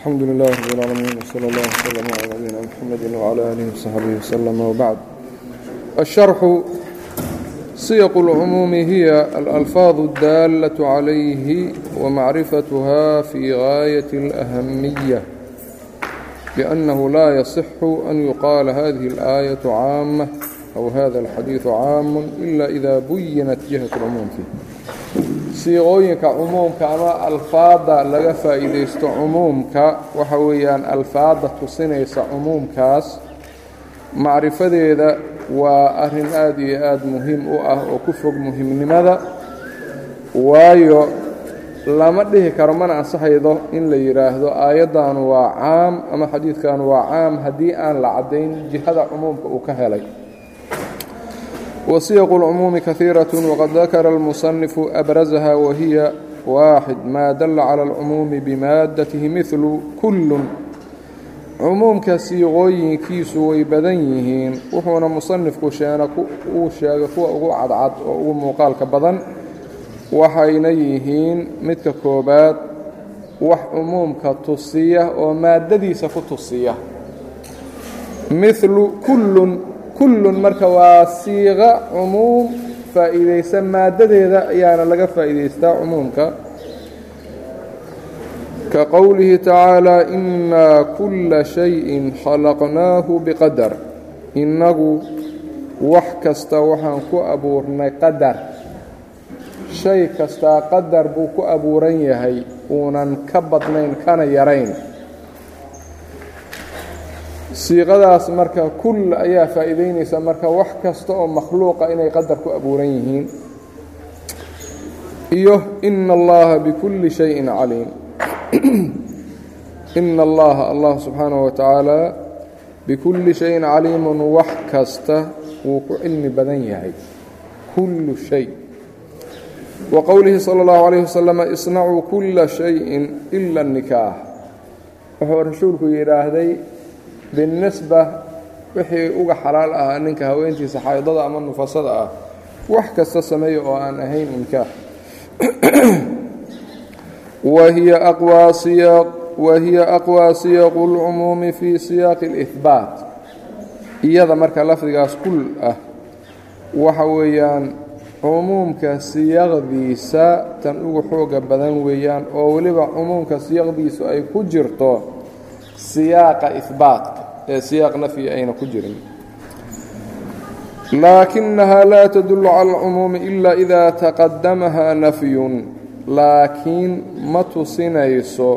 الحمد لله رب العالمين وصلى الله وسلم على نبينا محمد وعلى آله وصحبه وسلم وبعد. الشرح: صيغ العموم هي الألفاظ الدالة عليه ومعرفتها في غاية الأهمية، لأنه لا يصح أن يقال هذه الآية عامة أو هذا الحديث عام إلا إذا بينت جهة العموم فيه. siiqooyinka cumuumka ama alfaada laga faa'iidaysto cumuumka waxa weeyaan alfaada tusinaysa cumuumkaas macrifadeeda waa arrin aad iyo aad muhiim u ah oo ku fog muhiimnimada, waayo lama dhihi karo mana ansaxaydo in la yidhaahdo aayaddan waa caam ama xadiidkan waa caam haddii aan la caddayn jihada cumuumka uu ka helay. وصيغ العموم كثيرة وقد ذكر المصنف أبرزها، وهي: 1. ما دل على العموم بمادته مثل كل. عمومك siiqooyinkiisu way badan yihiin, wuxuuna musanifku sheegay kuwa ugu cadcad oo ugu muuqaalka badan waxayna yihiin midka koobaad wax cumuumka tusiya oo maadadiisa ku tusiya. mithlu kullun marka waa siiqa cumuum faa'iidaysa maadadeeda ayaana laga faa'iidaystaa cumuumka, ka qowlihi tacaalaa innaa kulla shayin khalaqnaahu biqadar. innagu wax kasta waxaan ku abuurnay qadar. shay kastaa qadar buu ku abuuran yahay, uunan ka badnayn kana yarayn. siiqadaas marka kull ayaa faa'iidaynaysa marka wax kasta oo makhluuqa inay qadar ku abuuran yihiin. iyo ina allaha bikulli shayin caliim. ina allaha allah subxaanahu wa tacaala bikulli shayin caliimun wax kasta wuu ku cilmi badan yahay. kullu shay. wa qowlihi sala allahu calayhi wasalam isnacuu kulla shayin ila annikaax. wuxuu rasuulku yidhaahday binisba wixii uga xalaal ahaa ninka haweentiisa xaydada ama nufasada ah wax kasta sameeya oo aan ahayn nikaax. wahiya aqwaa siyaqu اlcumuumi fii siyaaqi اlihbaat. iyada marka lafdigaas kul ah waxa weeyaan cumuumka siyaqdiisa tan ugu xooga badan weeyaan, oo weliba cumuumka siyaqdiisu ay ku jirto siyaaqa ihbaatka ee siyaaq nafyi ayna ku jirin. laakinahaa laa tadullu cala alcumuumi ila idaa taqadamahaa nafyun. laakiin ma tusinayso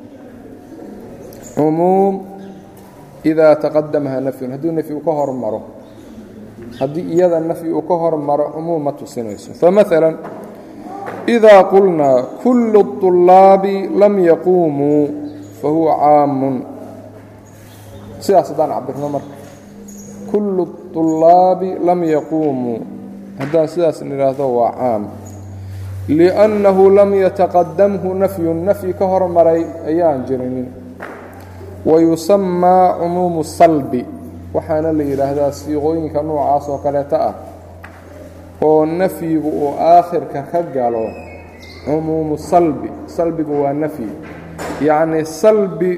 cumuum idaa taqadamahaa nafyun, haddii nafyi uu ka hormaro. haddii iyada nafyi uu ka hormaro cumuum ma tusinayso. famaala idaa qulnaa kullu الطulaabi lam yaquumuu fahuwa caamun. sidaas haddaan cabirno marka kullu الطulaabi lam yaquumuu, haddaan sidaas nidhaahdo waa caam. liأnnahu lam yataqadamhu nafyun, nafyi ka hormaray ayaan jirinin. wayusamaa cumuumu salbi, waxaana la yidhaahdaa siiqooyinka noocaas oo kaleeta ah oo nafyigu uu aakhirka ka galo cumuumu salbi. salbigu waa nafyi, yacni salbi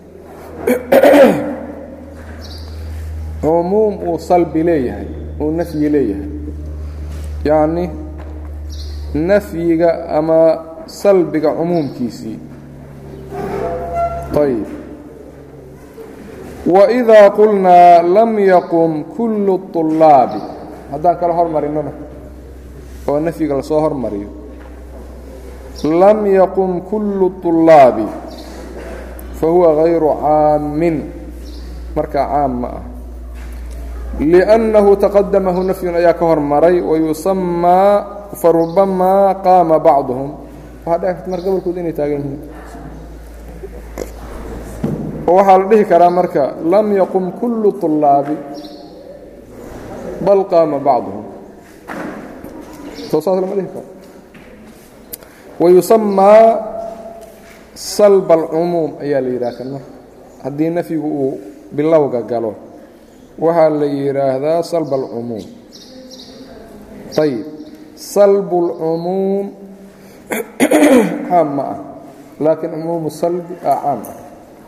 cumuum uu salbi leeyahay, uu nafyi leeyahay. yacni nafyiga ama salbiga cumuumkiisii. ayb. waidaa qulnaa lam yaqum kullu الطulaabi, haddaan kala hormarinona oo nafyiga lasoo hormariyo, lam yaqum kullu الطulaabi fahuwa غayru caamin, markaa caam ma ah. liأnnahu taqadamahu nafyun ayaa ka hormaray. wayusamaa farubamaa qaama bacduhum, waxaa dhici karta mar gobolkood inay taagan yihiin, oo waxaa la dhihi karaa marka lam yaqum kullu طulaabi bal qaama bacduhum. soo saas lama dhihi karo. wayusamaa salb alcumuum ayaa la yidhaha kan marka haddii nafyigu uu bilowga galo waxaa la yidhaahdaa salb alcumuum. ayb. salb اlcumuum caam ma ah, laakiin cumuumu salbi caam ah.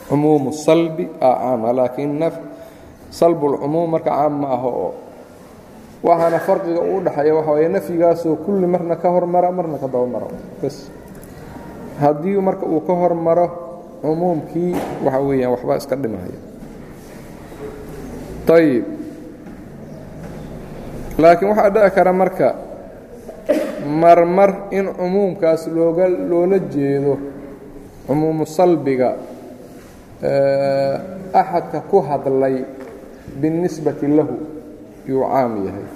cumuumu salbi caama laakiin salbulcumuum marka caam ma aha oo waxaana farqiga u dhaxeeya waxa waye nafyigaasoo kulli marna ka hormara marna ka dabamaro bas haddii marka uu ka hormaro cumuumkii waxa weeyaan waxbaa iska dhimahaya ayib laakiin waxaa dhici kara marka marmar in cumuumkaas loola jeedo cumuumu salbiga axadka ku hadlay biاlnisbati lahu yuu caam yahay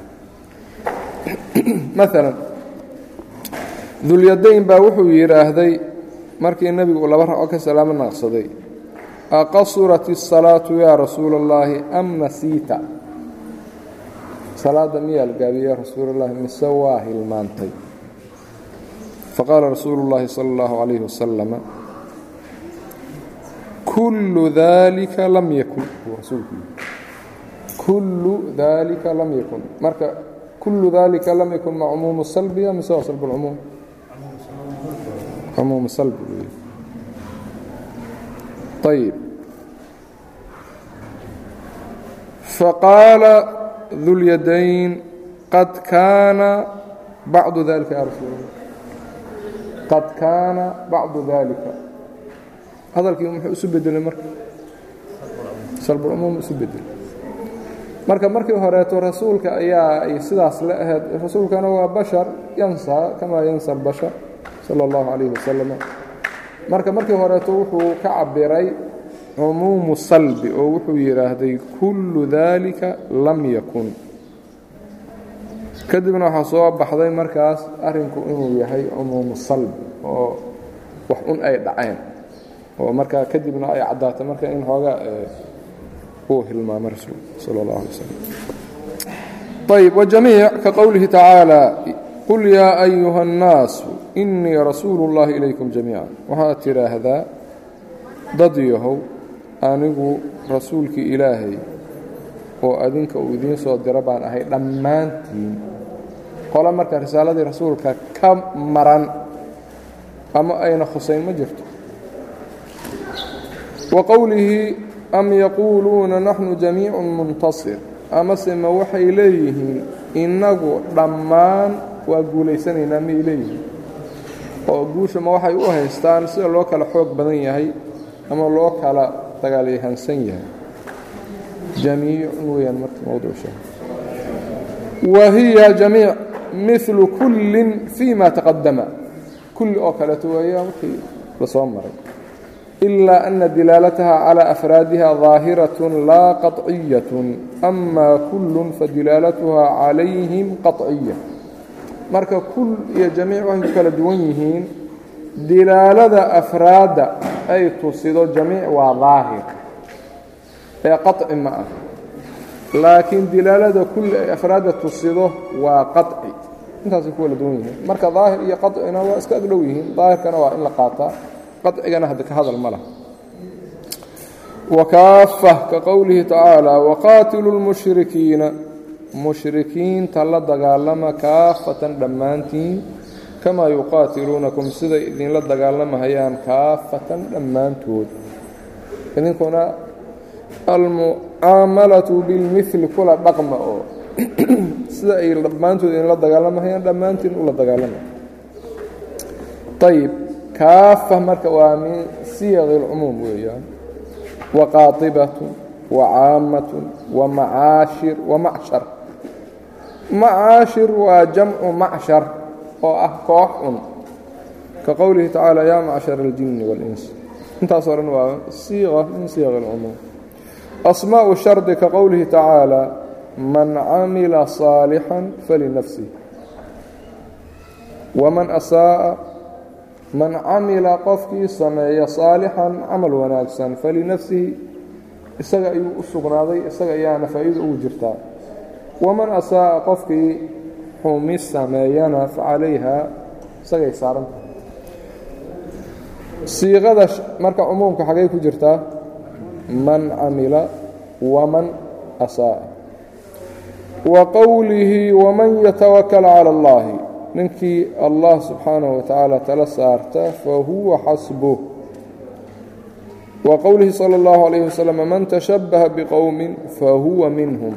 maalan dulyadayn baa wuxuu yidhaahday markii nebigu laba ragco ka salaamo naqsaday aqasurat الصalaaةu yaa rasuula اllaahi am nasiita salaada miyaa la gaabiyey yaa rasuula اllahi mise waa hilmaantay faqaala rasuulu اllaahi salى اllahu عalayhi wasalama kullu dalika lam yakun buu rasuulku yidhi kullu dalika lam yakun marka kullu dalika lam yakun ma cumuumu salbiya mise waa salb اlcumuum cumuumu salbi buu yidhi ayib faqaala dulyadayn qad kaana bacdu dalika ya rasuul allah qad kaana bacdu dalika hadalkii muxuu isu bedelay marka salbulcumuum isu bedelay marka markii horeeto rasuulka ayaa ay sidaas la ahayd rasuulkana waa bashar yansaa kamaa yansa albashar sala اllahu calayhi wasalam marka markii horeeto wuxuu ka cabiray cumuumu salbi oo wuxuu yidhaahday kullu dalika lam yakun kadibna waxaa soo baxday markaas arrinku inuu yahay cumuumu salbi oo wax un ay dhaceen oo markaa kadibna ay caddaatay marka in hoogaa uu hilmaamay rasuulku sala اllahu alay wasalam ayb wajamiic ka qowlihi tacaala qul yaa ayuha الnaasu inii rasuulu اllahi ilaykum jamiica waxaad tidhaahdaa dad yahow anigu rasuulkii ilaahay oo adinka uu idiin soo diro baan ahay dhammaantiin qole marka risaaladii rasuulka ka maran ama ayna khusayn ma jirto wa qowlihi am yaquuluuna naxnu jamiicu muntasir amase ma waxay leeyihiin innagu dhammaan waa guulaysanaynaa miyay leeyihiin oo guusha ma waxay u haystaan sida loo kala xoog badan yahay ama loo kala dagaalyahansan yahay jamiicun weeyaan marka mowduuca wa hiya jamiic milu kullin fii ma taqadama kulli oo kaleeto weeyaan wixii la soo maray ilaa ana dilaalataha calى afraadiha ظaahiraة laa qaطciyaة ama kullun fadilaalatuha calayhim qaطciya marka kul iyo jamiic waxay ku kala duwan yihiin dilaalada afraadda ay tusido jamiic waa daahir ee qaطci ma ah laakiin dilaalada kulli ay afraadda tusido waa qaطci intaasay ku kala duwan yihiin marka daahir iyo qaطcina waa iska agdhow yihiin daahirkana waa in la qaataa qaطcigana hadda ka hadal ma laha wakaafa ka qowlihi tacaala waqaatiluu اlmushrikiina mushrikiinta la dagaalama kaafatan dhammaantiin kamaa yuqaatiluunakum siday idinla dagaalamahayaan kaafatan dhammaantood idinkuna almucaamalatu bilmili kula dhaqma oo sida ay dhammaantood idinla dagaalamahayaan dhammaantiin ula dagaalama ayb kaafa marka waa min siyaqi اlcumuum weeyaan waqaaibatun wacaamatun wamacaashir wamacshar macaashir waa jamcu macshar oo ah koox un ka qowlihi tacaala yaa macshar اljini wاlins intaasoo dhan waa siiqa min siyaqi اlcumuum asmaaءu shardi ka qowlihi tacaala man camila صaalixا falinafsih waman asaaءa man camila qofkii sameeya saalixan camal wanaagsan falinafsihi isaga ayuu u sugnaaday isaga ayaana faa'iido ugu jirtaa waman asaa'a qofkii xumi sameeyana facalayha isagay saaran tahay siiqada marka cumuumka xagay ku jirtaa man camila waman asaa'a wa qowlihi waman yatawakal cala اllahi ninkii allah subxaanahu wa tacaala tala saarta fa huwa xasbuh وqowlihi slى الlaه عalيه وsلم man تشhaبهa bqowmi fahuwa minhm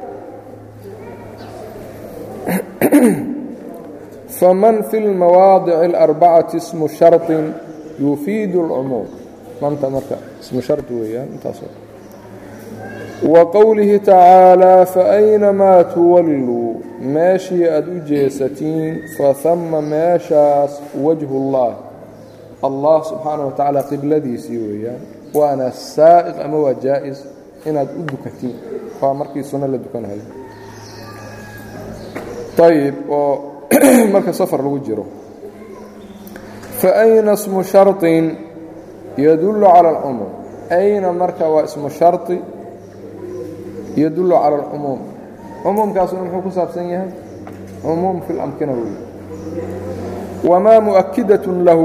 faman fi اlmawaadic الأربcaةi ismu sharطi yufiid الcumuum manta marka ismu shar weeyaan intaas وqowlihi tacaalى faأynamaa tuwalluu meeshii aad u jeesatiin fahama meeshaas wajhu الlah allah subxaanaه wa tacaala qibladiisii weeyaan waana saa'iq ama waa jaa-is inaad u dukatiin waa markii sunno la dukanayo ayb oo marka safar lagu jiro faأyna ismu sharطin yadullu calى اlcumuum ayna marka waa ismu sharطi yadullu calى اlcumuum cumuumkaasuna muxuu ku saabsan yahay cumuum fi اlamkina wey wamaa muؤkidaة lahu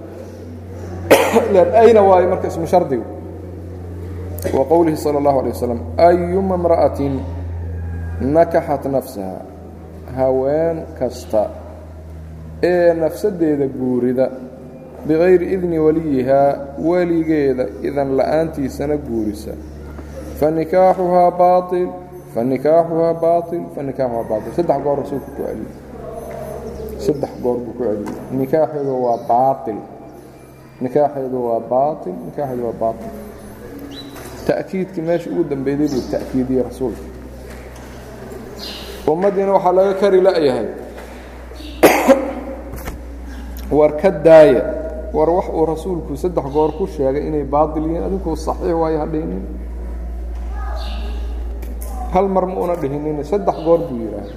ayna waayo marka ismu shardigu wa qowlihi salى الlaه عalيه waslم ayuma اmra'aةi nakaxat nafsaha haween kasta ee nafsadeeda guurida bikayri idni waliyihaa weligeeda idan la'aantiisana guurisa fanikaaxuhaa baail fanikaaxuhaa baail fanikaaxuhaa baail saddex goor rasuulku ku celiyey saddex goor buu ku celiyey nikaaxeedu waa baail nikaaxeedu waa baail nikaaxeedu waa baail ta'kiidkii meesha ugu dambeeyey buu ta'kiidiyey rasuulka ummaddiina waxaa laga kari la'yahay war ka daaya war wax uu rasuulku saddex goor ku sheegay inay baail yihiin adinkuu saxiix waayo ha dhihinin hal mar ma una dhihinin saddex goor buu yidhaahda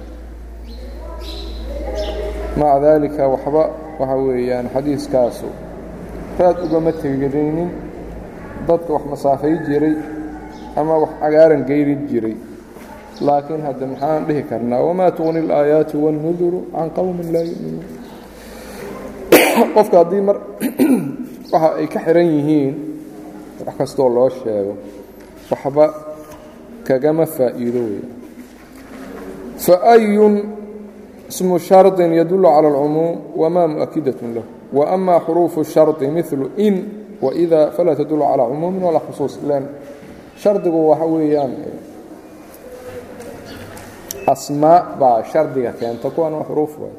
maca daalika waxba waxa weeyaan xadiiskaasu raad ugama teganaynin dadka wax masaafay jiray ama wax cagaaran geyri jiray laakiin hadda maxaan dhihi karnaa wamaa tugni اlaayaatu wاnnuduru can qowmin laa yu'minuun qofka haddii mar waxa ay ka xihan yihiin wax kastoo loo sheego waxba kagama faa'iido weya faأyun ismu sharطin yadullu calى اlcumuum wamaa muؤkidaة lahu وأma xuruufu الsharطi miثlu in وإida falaa tadullu calىa cumuumin walaa khusuuص lan shardigu waxa weeyaan asmaa baa shardiga keenta kuwan waa xuruuf waay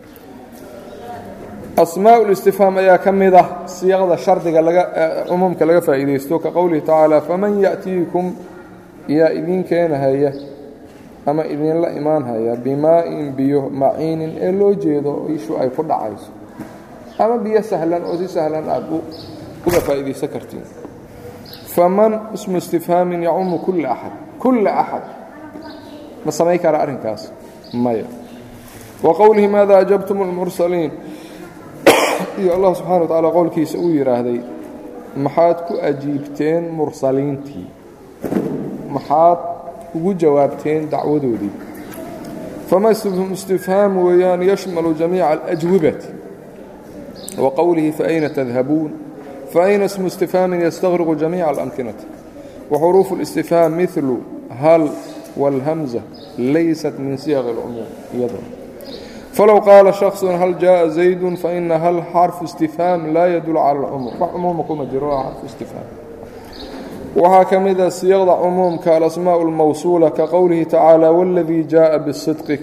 asmaaء الاstifhaam ayaa ka mid ah siiqda shardiga cumuumka laga faa'iidaysto ka qowlihi tacaalى faman yaأtiikum yaa idin keenahaya ama idinla imaanhaya bimaa'in biyo maciinin ee loo jeedo ishu ay ku dhacayso ama biyo sahlan oo si sahlan aad uga faa'iidaysan kartiin faman ismu istifhaamin yacumu kulla axad ma samayn kara arrinkaas maya wa qowlihi maada ajabtum اlmursaliin iyo allah subxana wa tacaala qowlkiisa uu yidhaahday maxaad ku ajiibteen mursaliintii maxaad ugu jawaabteen dacwadoodii fama istifhaam weeyaan yashmalu jamiica alajwibati wa qowlihi faayna tadhabuun faayna ismu istifhaamin yastaqriqu jamiica alamkinati wa xuruufu اlistifhaam milu hal wاlhamza laysat min siyaq اlcumuum iyada falow qaala shakصu hal jaءa zaydu faina hal xarfu istifhaam laa yadul cala اlcumuum wax cumuuma kuma jiro waa xarfu istifhaam waxaa ka mida siyaqda cumuumka alasmaaء اlmawsuula ka qowlihi tacaalى wاladii jaءa bالصidqi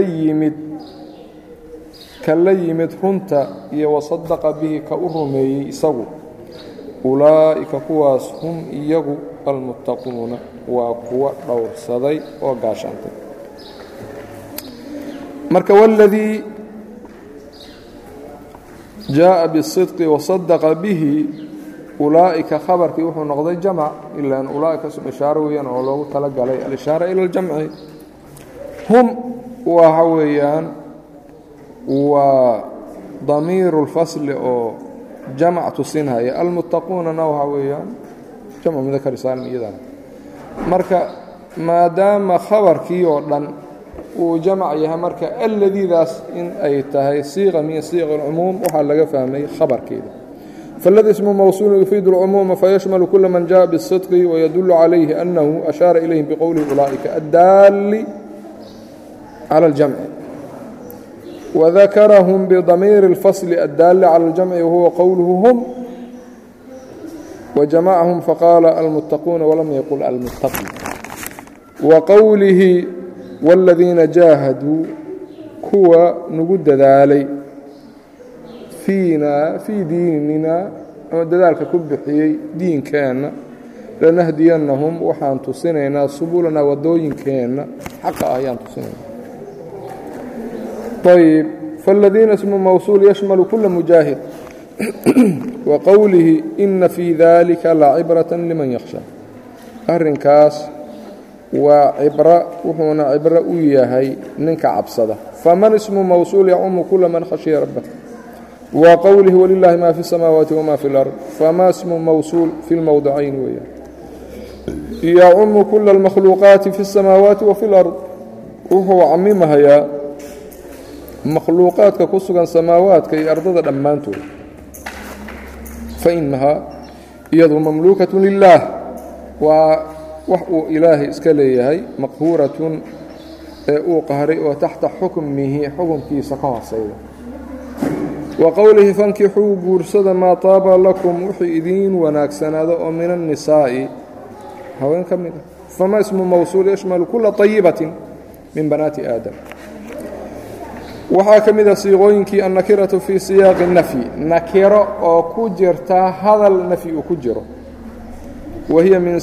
kala yimid runta iyo wasadaqa bihi ka u rumeeyey isagu ulaa'ika kuwaas hum iyagu almuttaquuna waa kuwa dhowrsaday oo gaashaantay marka wاladii jaءa bالصidqi wasadaqa bihi ulaa'ika khabarkii wuxuu noqday jamc ilaan ulaa'ika sum ishaaro weeyaan oo loogu talagalay alishaara ila اljamci hum waxa weeyaan waa damiiru اlfasli oo jamc tusinhaya almuttaquunana waxa weeyaan jamcu mudakar saalim iyadana marka maadaama khabarkii oo dhan uu jamc yahay marka aladiidaas in ay tahay siiqa min siiq اlcumuum waxaa laga fahmay khabarkeeda فالذي اسم موصول يفيد العموم فيشمل كل من جاء بالصدق ويدل عليه أنه أشار إليهم بقوله أولئك الدال على الجمع وذكرهم بضمير الفصل الدال على الجمع وهو قوله هم وجمعهم فقال المتقون ولم يقل المتقين وقوله والذين جاهدوا كوا نقود ذالي فينا في ديننا ذلك كبحي دين كان لنهدينهم وحان تصنعنا سبولنا ودوين كان حق آيان تصنعنا. طيب فالذين اسم موصول يشمل كل مجاهد وقوله إن في ذلك لعبرة لمن يخشى أرنكاس وعبرة وهنا عبرة وياهي ننك عبصده فمن اسم موصول يعم كل من خشي ربه وقوله ولله ما في السماوات وما في الأرض فما اسم موصول في الموضعين وياه يعم كل المخلوقات في السماوات وفي الأرض وهو عميمها يا مخلوقات كقصة سماوات كي أرضها دمانته فإنها يضو مملوكة لله وحق إلهي إسكاليه مقهورة أوقهر وتحت حكمه حكم كي سقاه السيدة وقوله فانكحوا قرصد ما طاب لكم وحيدين وناكسنا من النساء هوين كمل فما اسم موصول يشمل كل طيبة من بنات آدم وحاكم إذا صيغوينك النكرة في سياق النفي نكرة أو كجرتا هذا النفي كجره وهي من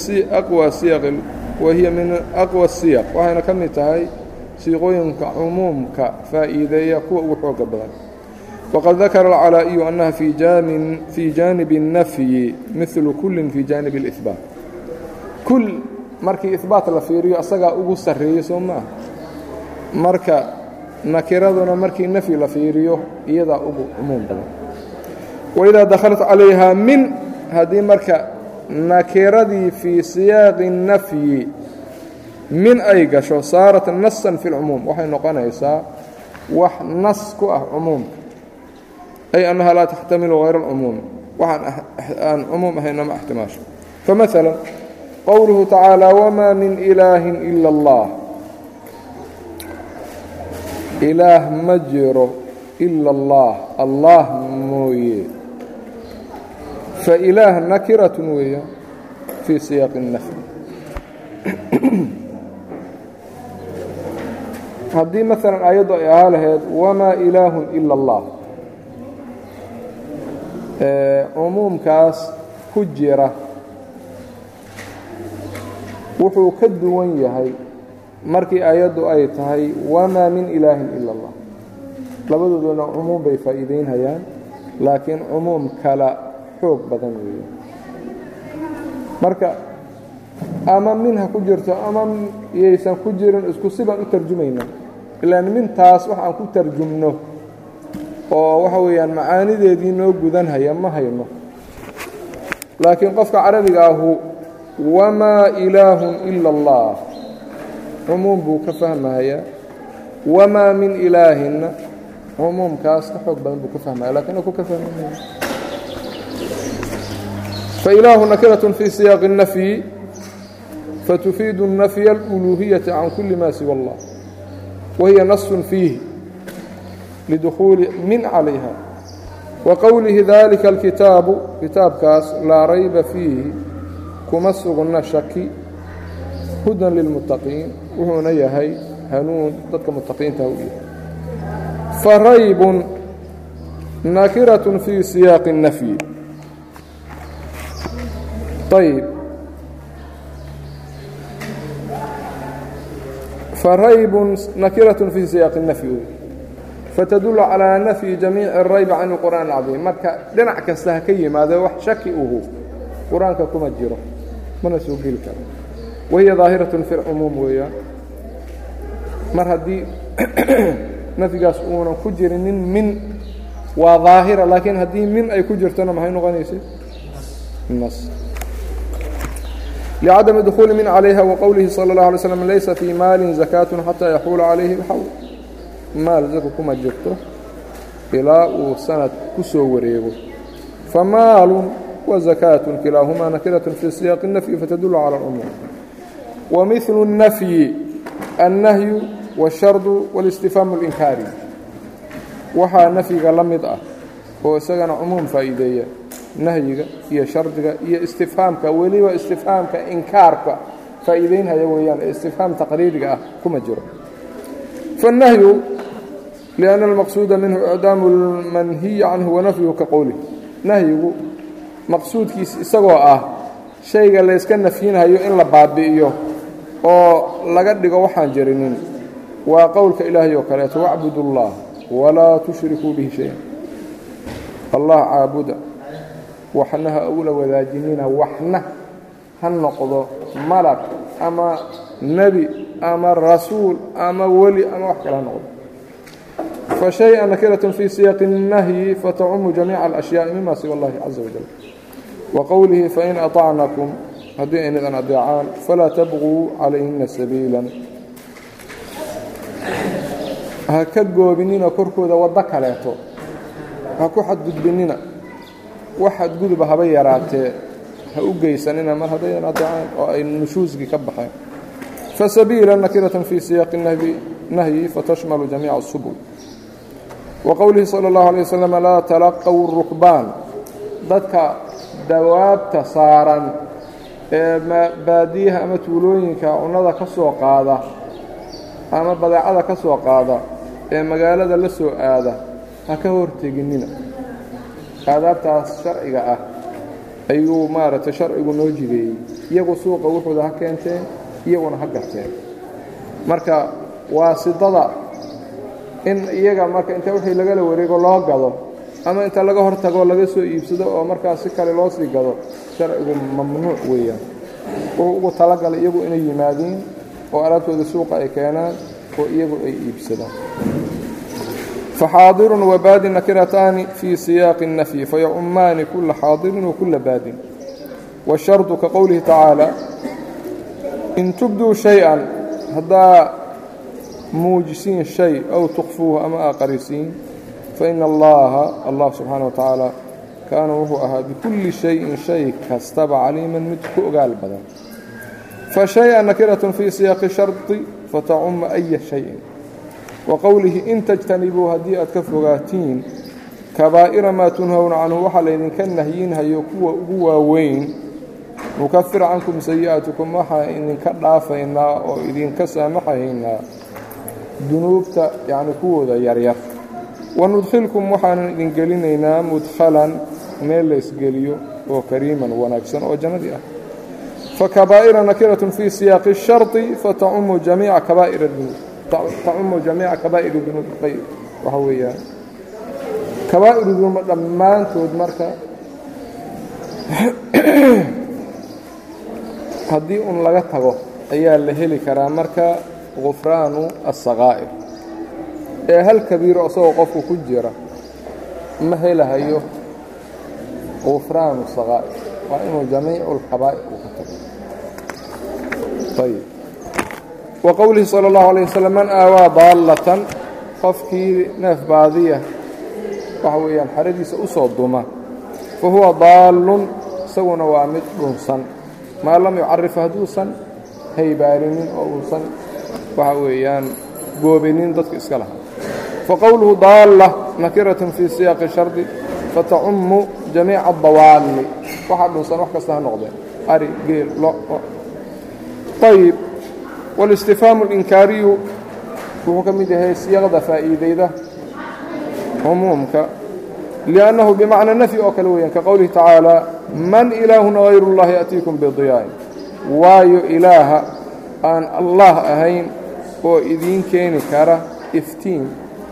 أقوى السياق وهي نكملتها صيغوينك عمومك فإذا يكون وحوق بدن وقد ذكر العلائي أنها في جانب النفي مثل كل في جانب الإثبات كل مركي إثبات الفيريو أصدق أقصى الرئيس وما مركا نكرادنا مركي النفي الفيريو يضع عموم بدن وإذا دخلت عليها من هذه مركا نكردي في سياق النفي من أي قشو صارت نصا في العموم وحي نقانا يسا نص عموم أي أنها لا تحتمل غير العموم وعن عموم هينما احتماش فمثلا قوله تعالى وما من إله إلا الله إله مجر إلا الله مويه فإله نكرة ويا في سياق النفي هذه مثلا آيات إعالة وما إله إلا الله عموم كاس كجرة وحو كدوان يهي مركي آيات آياتهي وما من إله إلا الله لابد دون عموم بفائدين هيان لكن عموم كلا حوق بدن ويا مركا أما منها كجرت أما يسان كجرن اسكو سيبان ترجمينا إلا أن من تاس وحان كو ترجمنه waxa weeyaan macaanideedii noo gudan haya ma hayno laakiin qofka carabiga ahu wama ilahun illa allah umum buu ka fahmaya wama min ilahin umum kaas ka xog badan buu ka fahmaya laakiin ku ka fahmaya fa ilahu nakratun fi siyaq an-nafi fatufidu an-nafy al-uluhiyyah an kulli ma siwa allah wa hiya nass fihi لدخول من عليها وقوله ذلك الكتاب كتاب كاس لا ريب فيه كمسغنا شكي هدى للمتقين وهنا يهي هنون ضدك متقين تهوية فريب نكرة في سياق النفي طيب فريب نكرة في سياق النفي فتدل على نفي جميع الريب عن القرآن العظيم مركا دنع كستهكي ماذا وح شكئه قرآنك كما جيره من سوقيلك وهي ظاهرة في العموم وهي مرها دي نفي قاسؤونا كجر من وظاهرة لكن هذه من أي كجرتنا ما هي نغنيسي النص لعدم دخول من عليها وقوله صلى الله عليه وسلم ليس في مال زكاة حتى يحول عليه الحول مال زكو كما جبته إلى سنة كسو وريبه فمال وزكاة كلاهما نكرة في سياق النفي فتدل على العموم ومثل النفي النهي والشرط والاستفهام الإنكاري وحا نفي لمضة هو سجن عموم فائدية nahyiga iyo shardiga iyo istifhaamka weliba istifhaamka inkaarka faa'iideynhaya weeyaan ee istifhaam taqriiriga ah kuma jiro فالنهي لأن المقصود منه إعدام المنهي عنه ونفيه كقوله نهيه مقصود كيس isagoo ah shayga la iska nafyinayo in la baabi'iyo oo laga dhigo waxaan jirinin waa qowlka ilaahay oo kale wa'budu Allah wala tushriku bihi shay'an Allah aabuda waxnaha awla wadaajinina waxna han noqdo malak ama nabi ama rasuul ama wali ama wax kala noqdo فشيئا نكرة في سياق النهي فتعم جميع الأشياء مما سوى الله عز وجل وقوله فإن أطعنكم هدئن إذن أدعان فلا تبغوا عليهن سبيلا هكذا بنينا كركو ذا ودك عليته هكو حد قد بنينا واحد قد بهبيرات هؤجي سننا من هدئن أدعان أو النشوز كبحين فسبيلا نكرة في سياق النهي فتشمل جميع السبل وقوله صلى الله عليه وسلم لا تلقوا الركبان ذاتك دوابت صارا baadiyaha ama tuulooyinka cunada ka soo qaada ama badeecada ka soo qaada ee magaalada la soo aada ha ka horteginina qaadabtaas sharciga ah ayuu maaragtay sharcigu noo jideeyay iyagu suuqa wuxuu ha keenteen iyaguna ha garteen marka waa sidada in iyaga marka inta wixii laga la wareego loo gado ama inta laga hortago laga soo iibsado oo markaas si kale loo sii gado sharcigu mamnuuc weeyaan oo ugu talagalay iyagu inay yimaadeen oo alaabtooda suuqa ay keenaan oo iyagu ay iibsadaan فحاضر وباد نكرتان في سياق النفي فيعمان كل حاضر وكل باد والشرط كقوله تعالى إن تبدوا شيئا هذا موجسين الشيء أو تخفوه أما آقرسين فإن الله سبحانه وتعالى كان وهو بكل شيء كاستبع عليما مدكو قال بدن فشيئا نكرة في سياق الشرط فتعم أي شيء وقوله إن تجتنبوا هديئة كفراتين كبائر ما تنهون عنه وحلين كالنهيين هيكوا أقوى وين نكفر عنكم سيئاتكم وحا إن كرافينا أو إذن كسامحينا ذنوبتا يعني كودا يريح وندخلكم وحانا إذن قلنينا مدخلا ميل يسقليو وكريما ونكسا وجندئا فكبائر نكرة في سياق الشرط فتعم جميع كبائر الذنوب تعم جميع كبائر الذنوب الخير وهويا كبائر الذنوب لما تود مركا هدي أن لغا تغو أيها اللي هلي كرا مركا غفران الصغائر هل كبير أصوى قفو كجيرا ما هي لهايو غفران الصغائر وإنه جميع الكبائر طيب وقوله صلى الله عليه وسلم من آوى ضالة قفكي نف باذية وحويا حرديس أصدما فهو ضال سوى نوامد رنسا ما لم يعرف هدوسا هي بارنين أو رنسا وحويا قوبينين ضدك إسكالها فقوله ضالة نكرة في سياق الشرط فتعم جميع الضوال واحد رنسا وحكستها نقضي أري قيل لا طيب والاستفهام الإنكاري هو كميده هي سياق فائدة همومك لأنه بمعنى النفي أكلويا كقوله تعالى من إله غير الله يأتيكم بضياء وايو إله أن الله أهين وإذين كين كرة إفتين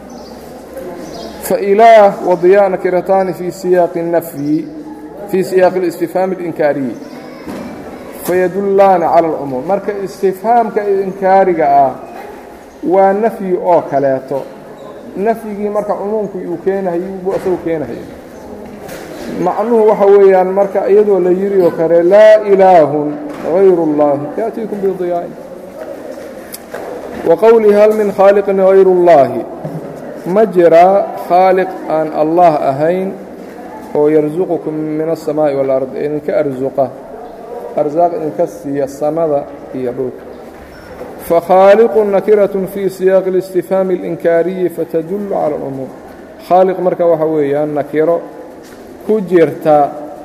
فإله وضياء نكرتان في سياق النفي في سياق الاستفهام الإنكاري فيدلان على العموم مركا استفهام كإنكاري ونفي أكلاته نفي مركا عمومك يوكينه يبو أسو كينه معنه وحويا مركا أيضا ليري وكري لا إله غير الله يأتيكم بضياء وقولي هل من خالق غير الله مجرى خالق أن الله أهين ويرزقكم من السماء والأرض إنك أرزقه أرزاق إنكسي السماء يبوك فخالق نكرة في سياق الاستفهام الإنكاري فتدل على العموم خالق مركا وحويا نكرة كجرتا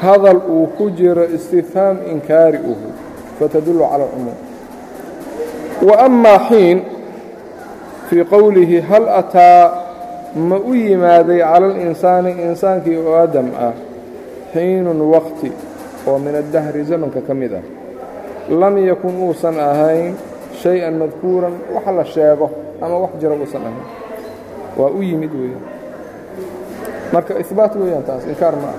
hadal uu ku jiro istifhaam inkaari uhu fatadullu cala alcumuum. wa amaa xiin fii qowlihi hal ataa ma u yimaaday cala alinsaani insaankii oo aadam ah xiinun waqti oo min addahri zamanka ka mid ah lam yakun uusan ahayn shay-an madkuuran wax la sheego ama wax jira uusan ahayn waa u yimid weeyaan marka ihbaat weeyaan taas inkaar ma ah.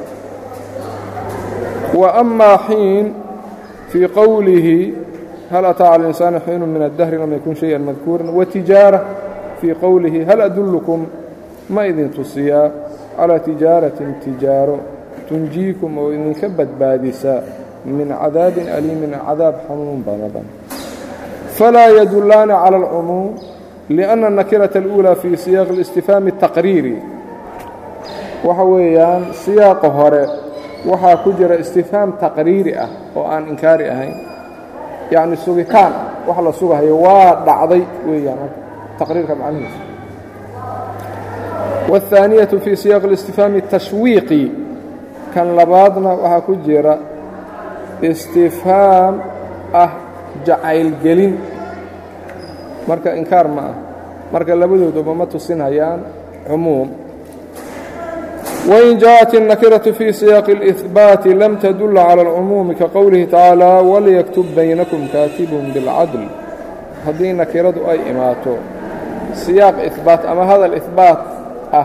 wa amaa xiin fii qowlihi hal ataa cala alinsaani xiinun min addahri lam yakun shay-an madkuuran watijaara fii qowlihi hal adullukum ma idin tusiyaa calaa tijaaratin tijaaro tunjiikum oo idinka badbaadisa min cadaabin aliimin cadaab xanuun badan falaa yadullaani cala alcumuum liأnna الnakirata اlأuulى fii siyaaq اlistifhaami الtaqriiri waxa weeyaan siyaaqa hore waxaa ku jira istifhaam taqriiri ah oo aan inkaari ahayn yacni sugitaan wax la sugahayo waa dhacday weeyaan taqriirka macnihiisa. والثaaniyaةu fii siyaaq اlistifhaami الtashwiiqi kan labaadna waxaa ku jira istifhaam ah jacaylgelin marka inkaar ma ah marka labadooduba ma tusinayaan cumuum. wain jaaءat الnakiraةu fii siyaaqi الإhbaati lam tadulla calى الcumuumi ka qowlihi tacaalى walyaktub baynakum kaatibun biاlcadl haddii nakiradu ay imaato siyaaq ihbaat ama hadal ihbaat ah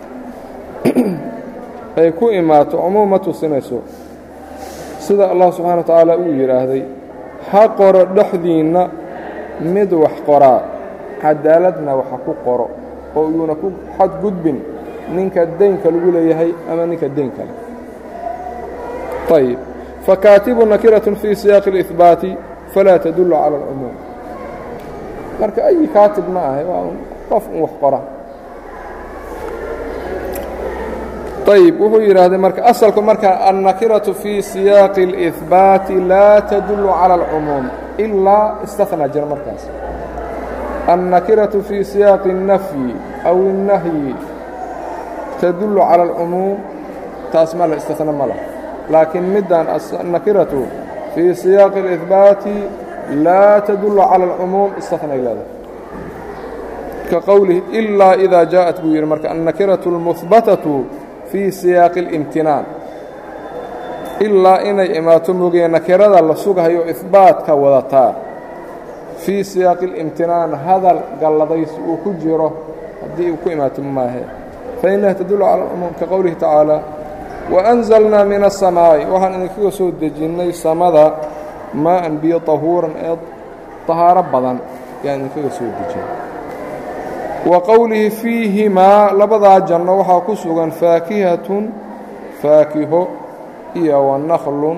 ay ku imaato cumuum ma tusinayso sida allah subxaana wa tacaala uu yidhaahday ha qoro dhexdiinna mid wax qoraa cadaaladna waxa ku qoro oo yuuna ku xadgudbin ninka deynka lagu leeyahay ama ninka deyn kale. ayb fakaatibu nakiratun fii siyaaqi اlإhbaati falaa tadullu cala alcumuum marka ay kaatib ma ahay waa qof un wax qora. ayb wuxuu yidhaahday marka asalku marka annakiratu fii siyaaqi اlإhbaati laa tadullu cala alcumuum ilaa istahnaa jira markaas. annakiratu fii siyaaqi الnafyi aw الnahyi tadullu cala alcumuum taas ma la istihna ma lah laakiin middan annakiratu fii siyaaqi اlإhbaati laa tadullu cala alcumuum istahnay leedahay ka qowlihi ilaa idaa jaaءat buu yidhi marka annakiratu اlmuhbatatu fii siyaaqi اlimtinaan ilaa inay imaato mogee nakirada la sugahayo ihbaatka wadataa fii siyaaqi اlimtinaan hadal galladaysi uu ku jiro haddii uu ku imaato maahe fainaha tadullu cala alcumuum ka qowlihi tacaalى waأnzalnaa min الsamaa'i waxaan idinkaga soo dejinnay samada maa'an biyo طahuuran ee طahaaro badan yaan idinkaga soo dejinay. wa qowlihi fiihimaa labadaa janno waxaa ku sugan faakihatun faakiho iyo wanakhlun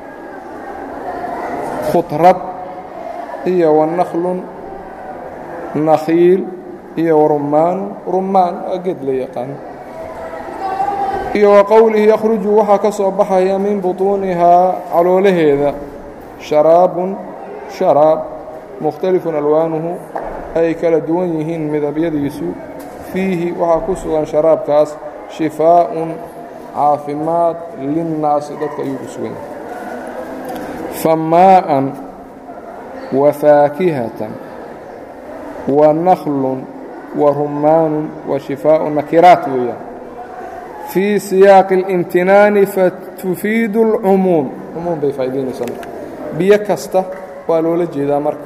khudrad iyo wanakhlun nakhiil iyo warumaanu rumaan waa geed la yaqaan iyo wa qowlihi yakhruju waxaa ka soo baxaya min butuunihaa caloolaheeda sharaabun sharaab mukhtalifun alwaanuhu ay kala duwan yihiin midabyadiisu fiihi waxaa ku sugan sharaabkaas shifaa'un caafimaad linnaasi dadka ayuu ku sugan yahay. famaa'an wa faakihatan wa nakhlun wa rumaanun wa shifaa'un nakiraat weeyaan fii siyaaqi اlimtinaani fatufiidu اlcumuum cumuum bay faa'idaynaysaa biyo kasta waa loola jeedaa marka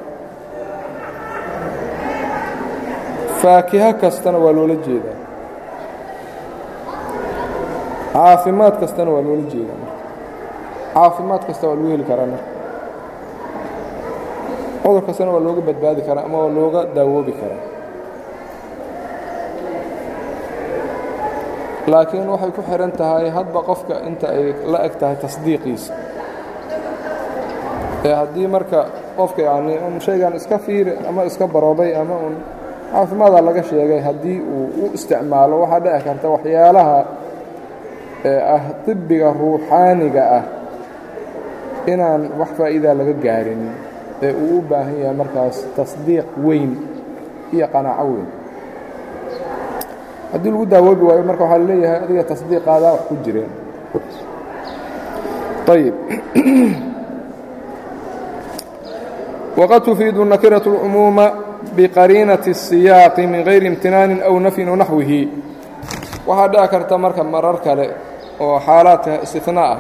faakiha kastana waa loola jeedaa caafimaad kastana waa loola jeedaa marka caafimaad kasta waa lagu heli karaa marka cudur kastana waa looga badbaadi karaa ama waa looga daawoobi karaa laakiin waxay ku xihan tahay hadba qofka inta ay la eg tahay tasdiiqiisa ee haddii marka qofka yacni un shaygan iska fiiri ama iska barooday ama un caafimaada laga sheegay haddii uu u isticmaalo waxaa dhici karta waxyaalaha ee ah طibbiga ruuxaaniga ah inaan wax faa'iidaa laga gaarin ee uu u baahan yahay markaas tasdiiq weyn iyo qanaaco weyn haddii lagu daawoobi waayo marka waxaa leeyahay adiga tasdiiqaadaa wax ku jireen طيب وقد تفيد النكرة العموم بقرينة السياق من غير امتنان أو نفي ونحوه وهذا كرت مركب مرر كله وحالات استثناء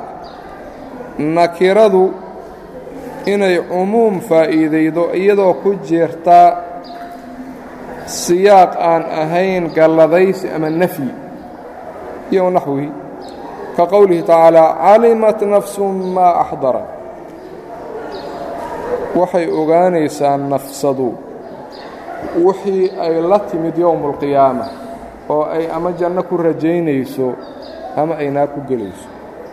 نكرة inay cumuum faa'iidaydo iyadoo ku jirta siyaaq aan ahayn galladaysi ama nafyi iyo naxwihi ka qowlihi tacaalaa calimat nafsun maa axdara waxay ogaanaysaa nafsadu wixii ay la timid yowma alqiyaama oo ay ama janno ku rajaynayso ama ay naar ku gelayso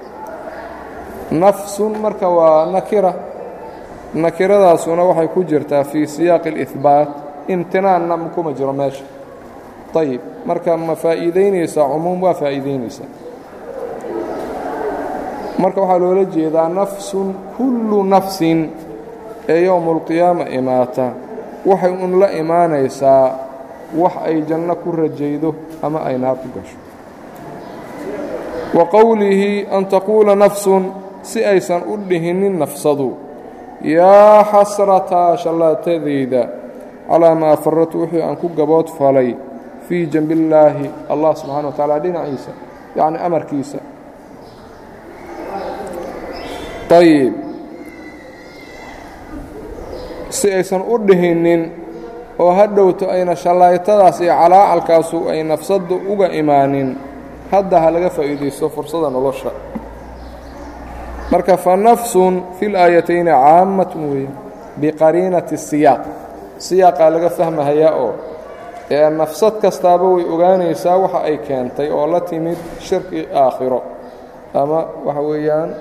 nafsun marka waa nakira nakiradaasuna waxay ku jirtaa fii siyaaqi اlihbaat imtinaanna kuma jiro meesha ayib marka ma faa'iidaynaysaa cumuum waa faa'iidaynaysaa marka waxaa loola jeedaa nafsun kullu nafsin ee yowma اlqiyaama imaata waxay un la imaanaysaa wax ay janno ku rajaydo ama ay naar ku gasho wa qowlihi an taquula nafsun si aysan u dhihinin nafsadu yaa xasrataa shallaatadayda calaa maa faratu wixii aan ku gabood falay fii janbillaahi allah subxana wa tacaala dhinaciisa yacni amarkiisa ayib si aysan u dhihinin oo hadhowto ayna shallaaytadaas iyo calaacalkaasu ay nafsaddu uga imaanin hadda ha laga faa'iidaysto fursada nolosha marka fanafsun fi اlaayatayni caammatun weeye biqariinati siyaaq siyaaqaa laga fahmahayaa oo ee nafsad kastaaba way ogaanaysaa waxa ay keentay oo la timid shirki aakhiro ama waxa weeyaan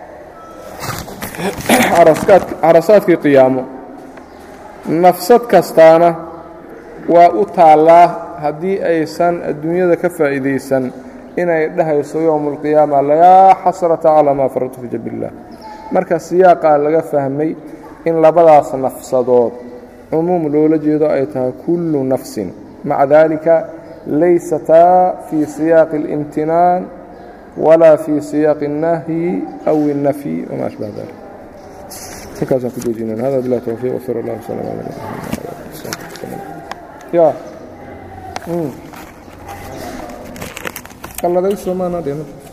carasaadkii qiyaamo nafsad kastaana waa u taallaa haddii aysan adduunyada ka faa'iidaysan inay dhahayso yowma alqiyaama yaa xasrata calaa maa faratu fii janbillaah marka siyaaqaa laga fahmay in labadaas nafsadood cumuum loola jeedo ay tahay kullu nafsin maca daalika laysataa fii siyaaqi اlimtinaan walaa fii siyaaqi الnahyi aw الnafyi wamaa ashbaha dalik halkaasaan ku joojinayna hada bilah towfiiq wsala allah wslam ala nabiyina muxamed ya kalladayso maana dhino